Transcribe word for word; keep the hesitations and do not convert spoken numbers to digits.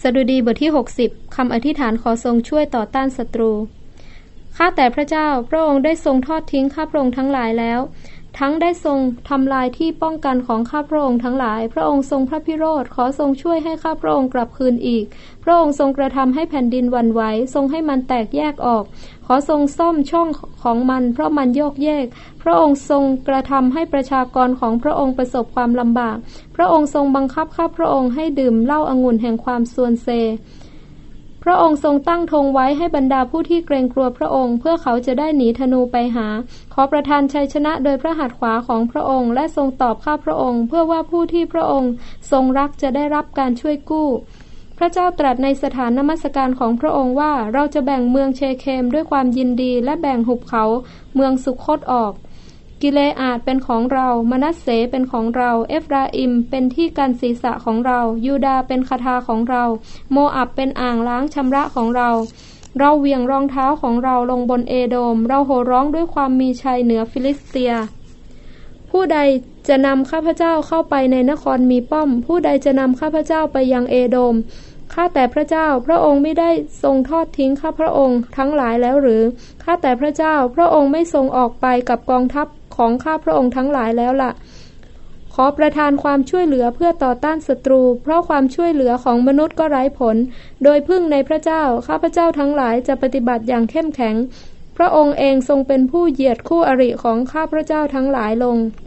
ดุดีบทที่หกสิบคำอธิษฐานขอทรงช่วยต่อต้านศัตรูข้าแต่พระเจ้าพระองค์ได้ทรงทอดทิ้งข้าพระองค์ทั้งหลายแล้วทั้งได้ทรงทำลายที่ป้องกันของข้าพระองค์ทั้งหลายพระองค์ทรงพระพิโรธขอทรงช่วยให้ข้าพระองค์กลับคืนอีกพระองค์ทรงกระทำให้แผ่นดินหวั่นไหวทรงให้มันแตกแยกออกขอทรงซ่อมช่องของมันเพราะมันโยกเยกพระองค์ทรงกระทำให้ประชากรของพระองค์ประสบความลำบากพระองค์ทรงบังคับข้าพระองค์ให้ดื่มเหล้าองุ่นแห่งความซวนเซพระองค์ทรงตั้งธงไว้ให้บรรดาผู้ที่เกรงกลัวพระองค์เพื่อเขาจะได้หนีธนูไปหาขอประทานชัยชนะโดยพระหัตถ์ขวาของพระองค์และทรงตอบข้าพระองค์เพื่อว่าผู้ที่พระองค์ทรงรักจะได้รับการช่วยกู้พระเจ้าตรัสในสถานนมัสการของพระองค์ว่าเราจะแบ่งเมืองเชเคมด้วยความยินดีและแบ่งหุบเขาเมืองสุโคตออกกิเลอาดเป็นของเรามนัสเสเป็นของเราเอฟราอิมเป็นที่กันศีรษะของเรายูดาห์เป็นคทาของเราโมอับเป็นอ่างล้างชำระของเราเราเหวี่ยงรองเท้าของเราลงบนเอโดมเราโห่ร้องด้วยความมีชัยเหนือฟิลิสเตียผู้ใดจะนำข้าพเจ้าเข้าไปในนครมีป้อมผู้ใดจะนำข้าพเจ้าไปยังเอโดมข้าแต่พระเจ้าพระองค์ไม่ได้ทรงทอดทิ้งข้าพระองค์ทั้งหลายแล้วหรือข้าแต่พระเจ้าพระองค์ไม่ทรงออกไปกับกองทัพของข้าพระองค์ทั้งหลายแล้วล่ะขอประทานความช่วยเหลือเพื่อต่อต้านศัตรูเพราะความช่วยเหลือของมนุษย์ก็ไร้ผลโดยพึ่งในพระเจ้าข้าพเจ้าทั้งหลายจะปฏิบัติอย่างเข้มแข็งพระองค์เองทรงเป็นผู้เหยียดคู่อริของข้าพระเจ้าทั้งหลายลง